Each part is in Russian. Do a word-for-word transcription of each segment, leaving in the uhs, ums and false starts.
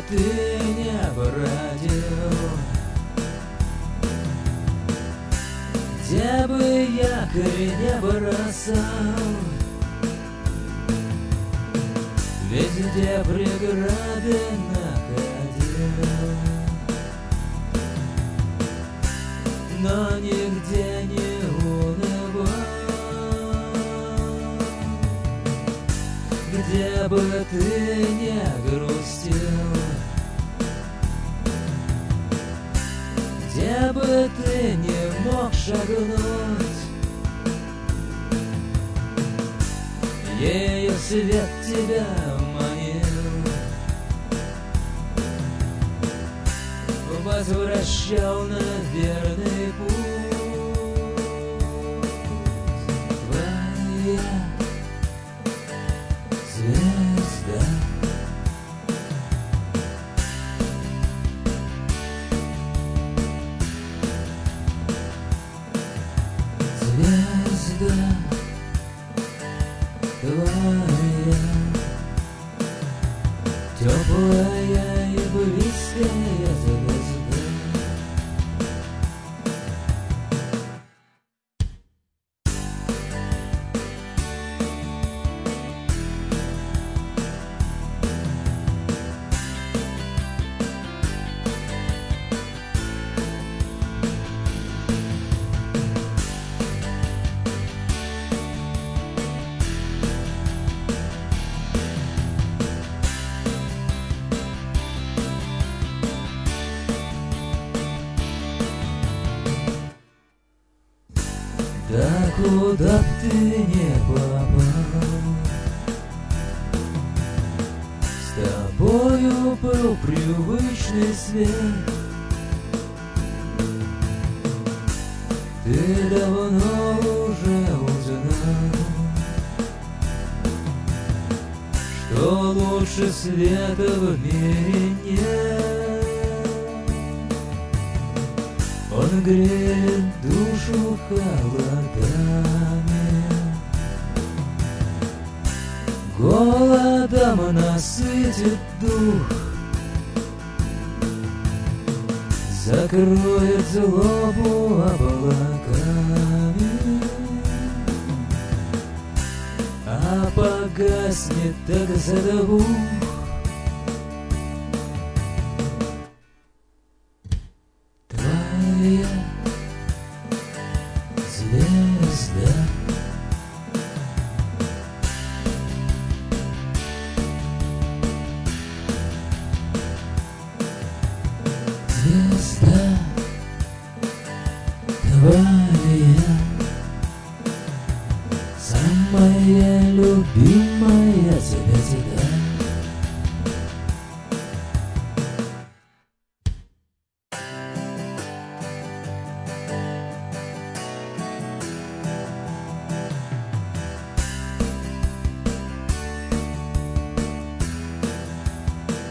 ты не бродил, где бы якорь не бросал, везде преграды находил, но нигде не унывал. Где бы ты не грустил, где бы ты не мог шагнуть, ее свет тебя манил, возвращал на верный путь. Твоя звезда, звезда твоя, теплая и близкая звезда. Да куда б ты не попал, с тобою был привычный свет. Ты давно уже узнал, что лучше света в мире нет. Он греет душу холодами, голодом насытит дух, закроет злобу облаками, а погаснет так за двух. Твоя звезда, звезда твоя, самая любимая звезда.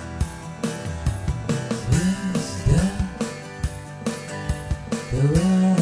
Звезда твоя.